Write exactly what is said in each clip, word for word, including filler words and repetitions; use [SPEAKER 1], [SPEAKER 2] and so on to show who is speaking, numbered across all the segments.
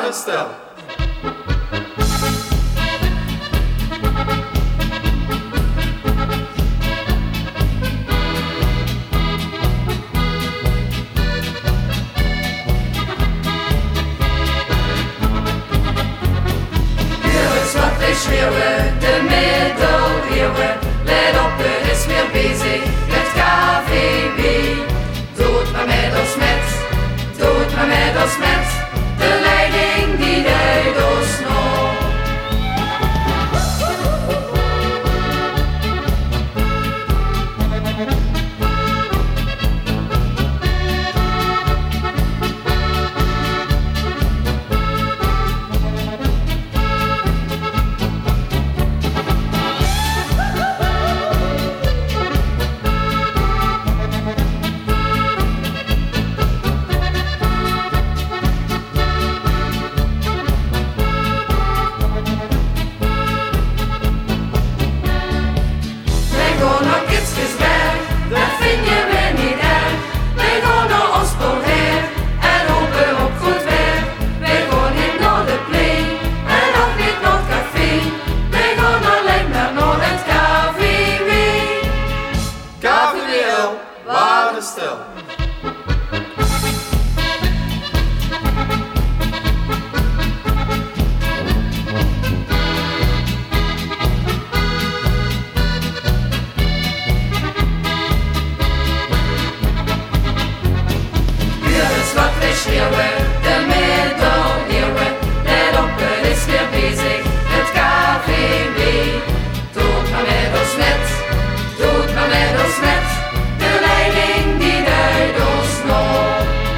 [SPEAKER 1] Waardestel.
[SPEAKER 2] Schreeuwen, de middeleeuwen, let op, er is weer bezig met K V W. Doe het maar met ons met, doe het maar met ons met, de leiding die duidt ons nog. Dat vind je weer niet erg. Wij gaan naar Ospelheer en hopen op goed weer. Wij gaan niet naar de play en ook niet naar het café. Wij gaan alleen maar naar het K V W.
[SPEAKER 1] K V W L, Waardestel.
[SPEAKER 2] Schreeuwen, de middeleeuwen, let op, het is weer bezig, het K V W. Doe het maar met ons met, doe het maar met ons met, de leiding die duidt ons nog.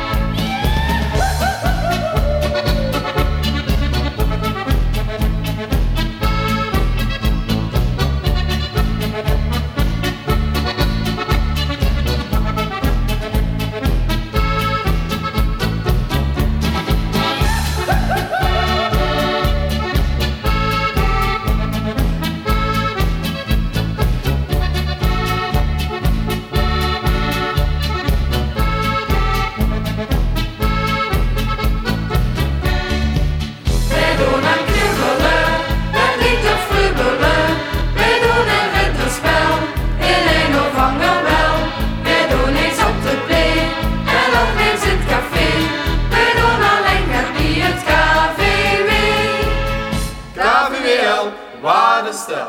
[SPEAKER 1] Waardestel.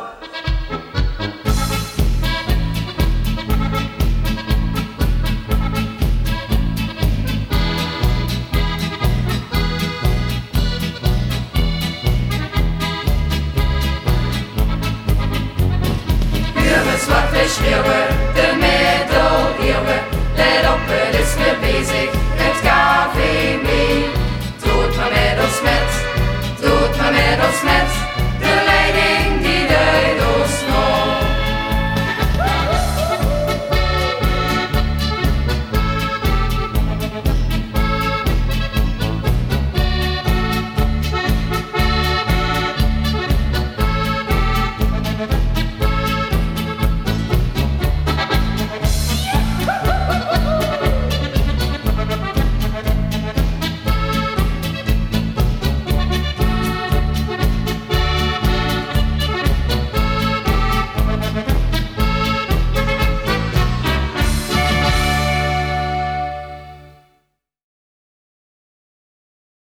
[SPEAKER 2] Wat wij schreeuwen, de middeleeuwen, let op, het is weer bezig, het K V W. Doe het maar met ons met, doe het maar met ons met.